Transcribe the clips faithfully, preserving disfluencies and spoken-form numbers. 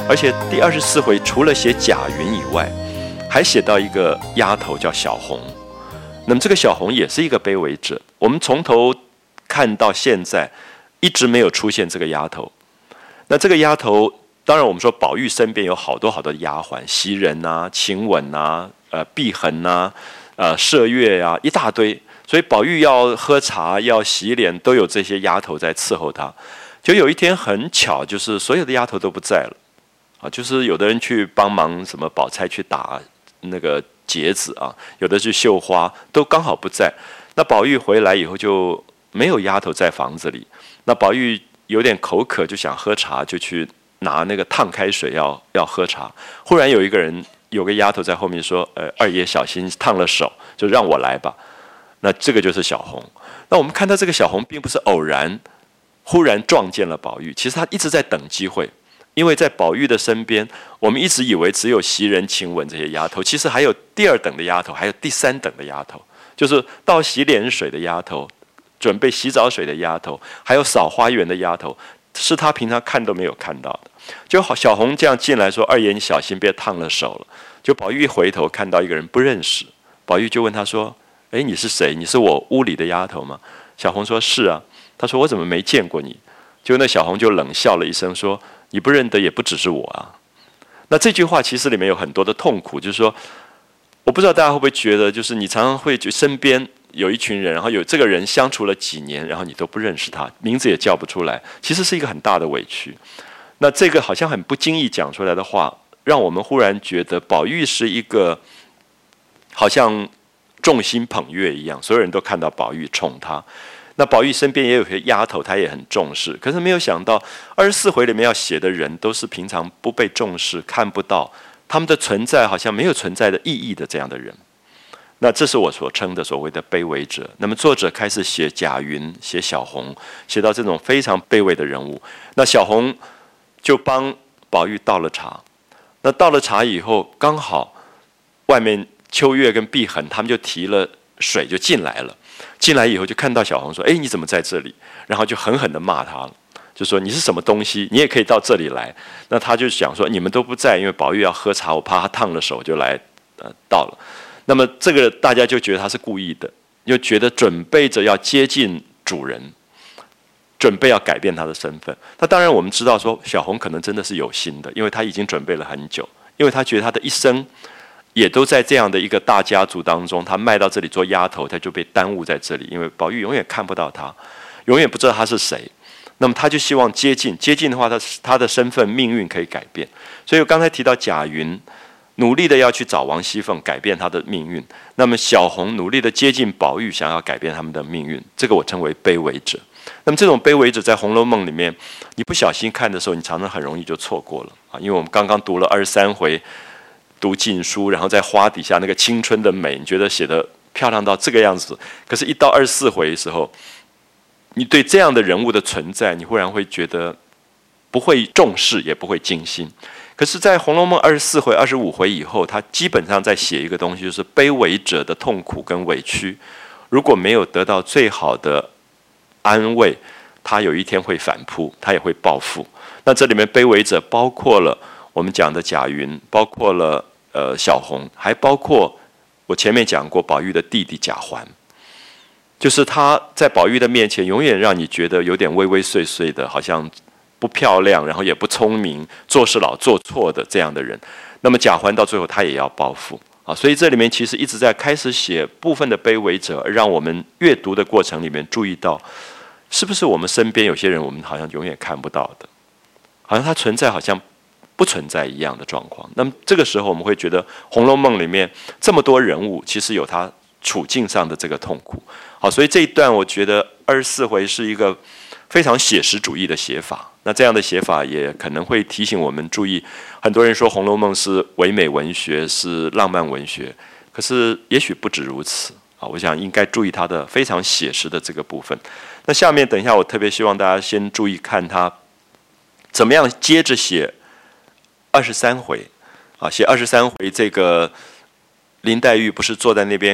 而且第二十四回除了写贾云以外，还写到一个丫头叫小红。那么这个小红也是一个卑微者，我们从头看到现在一直没有出现这个丫头。那这个丫头，当然我们说宝玉身边有好多好多的丫鬟，袭人啊、晴雯啊、呃碧痕啊、呃麝月啊，一大堆。所以宝玉要喝茶、要洗脸，都有这些丫头在伺候他。就有一天很巧，就是所有的丫头都不在了啊，就是有的人去帮忙什么宝钗去打那个结子啊，有的去绣花，都刚好不在。那宝玉回来以后就没有丫头在房子里，那宝玉有点口渴，就想喝茶，就去拿那个烫开水要要喝茶。忽然有一个人，有个丫头在后面说：“呃，二爷小心烫了手，就让我来吧。”那这个就是小红。那我们看到这个小红并不是偶然，忽然撞见了宝玉，其实他一直在等机会。因为在宝玉的身边，我们一直以为只有袭人、晴雯这些丫头，其实还有第二等的丫头，还有第三等的丫头，就是倒洗脸水的丫头，准备洗澡水的丫头，还有扫花园的丫头，是他平常看都没有看到的。就好，小红这样进来说：“二爷，你小心别烫了手了。”就宝玉一回头看到一个人不认识，宝玉就问他说：“哎，你是谁？你是我屋里的丫头吗？”小红说：“是啊。”他说：“我怎么没见过你？”就那小红就冷笑了一声说：“你不认得也不只是我啊。”那这句话其实里面有很多的痛苦，就是说，我不知道大家会不会觉得，就是你常常会觉得身边有一群人，然后有这个人相处了几年，然后你都不认识他，名字也叫不出来，其实是一个很大的委屈。那这个好像很不经意讲出来的话，让我们忽然觉得宝玉是一个好像众星捧月一样，所有人都看到宝玉宠他。那宝玉身边也有些丫头，他也很重视，可是没有想到二十四回里面要写的人都是平常不被重视、看不到，他们的存在好像没有存在的意义的这样的人。那这是我所称的所谓的卑微者。那么作者开始写贾云、写小红，写到这种非常卑微的人物。那小红就帮宝玉倒了茶。那倒了茶以后，刚好外面秋月跟碧痕他们就提了水就进来了。进来以后就看到小红说：“哎，你怎么在这里？”然后就狠狠地骂他了，就说：“你是什么东西？你也可以到这里来。”那他就想说：“你们都不在，因为宝玉要喝茶，我怕他烫了手，就来呃倒了。”那么这个大家就觉得他是故意的，又觉得准备着要接近主人，准备要改变他的身份。那当然我们知道说，小红可能真的是有心的，因为他已经准备了很久，因为他觉得他的一生也都在这样的一个大家族当中，他卖到这里做丫头，他就被耽误在这里，因为宝玉永远看不到他，永远不知道他是谁。那么他就希望接近，接近的话，他他的身份命运可以改变。所以我刚才提到贾云努力的要去找王熙凤改变他的命运，那么小红努力的接近宝玉，想要改变他们的命运，这个我称为卑微者。那么这种卑微者在《红楼梦》里面，你不小心看的时候，你常常很容易就错过了啊，因为我们刚刚读了二十三回。读禁书，然后在花底下那个青春的美，你觉得写得漂亮到这个样子，可是一到二十四回的时候，你对这样的人物的存在，你忽然会觉得不会重视，也不会精心。可是在《红楼梦》二十四回、二十五回以后，他基本上在写一个东西，就是卑微者的痛苦跟委屈，如果没有得到最好的安慰，他有一天会反扑，他也会报复。那这里面卑微者包括了我们讲的贾云，包括了呃小红，还包括我前面讲过宝玉的弟弟贾环，就是他在宝玉的面前永远让你觉得有点畏畏缩缩的，好像不漂亮，然后也不聪明，做事老做错的这样的人。那么贾环到最后他也要报复啊，所以这里面其实一直在开始写部分的卑微者，让我们阅读的过程里面注意到，是不是我们身边有些人我们好像永远看不到的，好像他存在好像不存在一样的状况。那么这个时候我们会觉得《红楼梦》里面这么多人物其实有他处境上的这个痛苦。好，所以这一段我觉得二十四回是一个非常写实主义的写法。那这样的写法也可能会提醒我们注意，很多人说《红楼梦》是唯美文学，是浪漫文学，可是也许不止如此啊。我想应该注意它的非常写实的这个部分。那下面等一下我特别希望大家先注意看它怎么样接着写二十三回啊，写二十三回这个林黛玉不是坐在那边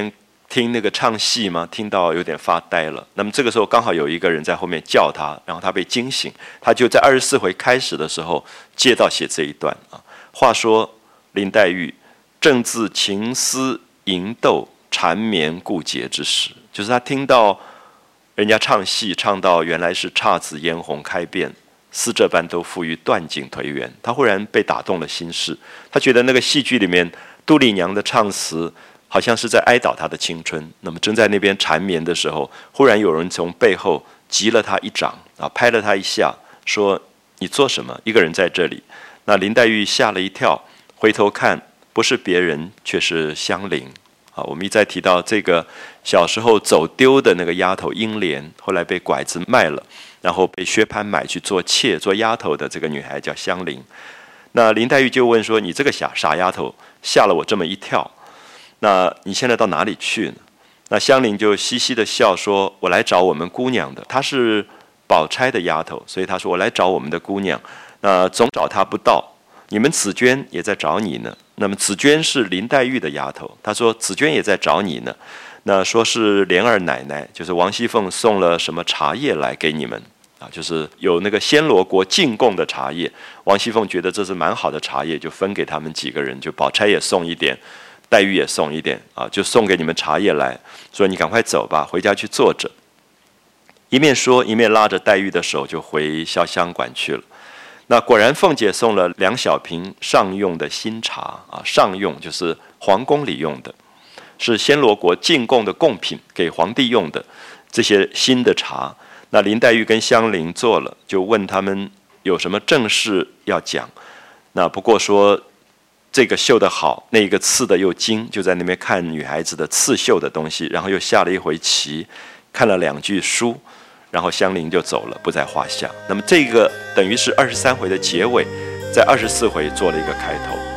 听那个唱戏吗？听到有点发呆了。那么这个时候刚好有一个人在后面叫他，然后他被惊醒，他就在二十四回开始的时候接到写这一段啊。话说林黛玉正自情思萦斗缠绵顾结之时，就是他听到人家唱戏，唱到原来是姹紫嫣红开遍，似这般都付于断井颓垣，他忽然被打动了心事。他觉得那个戏剧里面杜丽娘的唱词好像是在哀悼他的青春，那么正在那边缠绵的时候，忽然有人从背后击了他一掌啊，拍了他一下，说：“你做什么？一个人在这里？”那林黛玉吓了一跳，回头看，不是别人，却是香菱啊。我们一再提到这个小时候走丢的那个丫头英莲，后来被拐子卖了，然后被薛蟠买去做妾、做丫头的这个女孩叫香菱。那林黛玉就问说：“你这个傻傻丫头，吓了我这么一跳。那你现在到哪里去呢？”那香菱就嘻嘻的笑说：“我来找我们姑娘的。”她是宝钗的丫头，所以她说：“我来找我们的姑娘。那总找她不到，你们紫娟也在找你呢。”那么紫娟是林黛玉的丫头，她说：“紫娟也在找你呢。”那说是莲儿奶奶，就是王熙凤送了什么茶叶来给你们啊？就是有那个暹罗国进贡的茶叶，王熙凤觉得这是蛮好的茶叶，就分给他们几个人，就宝钗也送一点。黛玉也送一点啊，就送给你们茶叶来，说你赶快走吧，回家去坐着。一面说，一面拉着黛玉的手就回潇湘馆去了。那果然凤姐送了两小瓶上用的新茶啊，上用就是皇宫里用的，是暹罗国进贡的贡品，给皇帝用的这些新的茶。那林黛玉跟香菱坐了，就问他们有什么正事要讲。那不过说，这个绣得好，那个刺的又精，就在那边看女孩子的刺绣的东西，然后又下了一回棋，看了两句书，然后香菱就走了，不在话下。那么这个等于是二十三回的结尾，在二十四回做了一个开头。